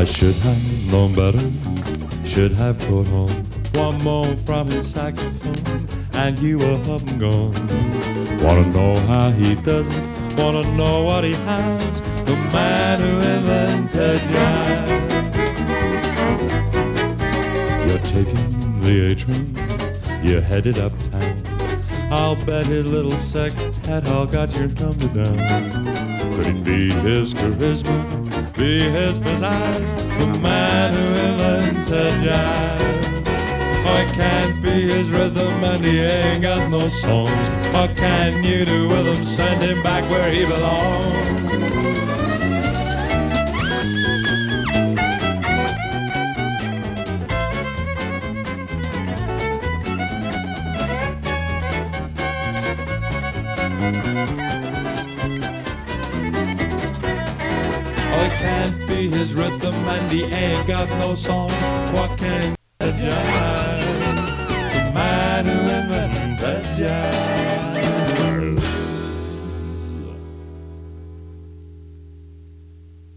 I should have known better, should have caught on one more from his saxophone, and you were up and gone. Wanna know how he does it, wanna know what he has, the man who invented jazz. You're taking the A train, you're headed uptown. I'll bet his little sextet all got your number down. Could it be his charisma, be his pizzazz, the man who invented jazz? Oh, it can't be his rhythm and he ain't got no songs. What can you do with him? Send him back where he belongs. Oh, it can't be his rhythm and he ain't got no songs. What can jazz? The man who invented jazz.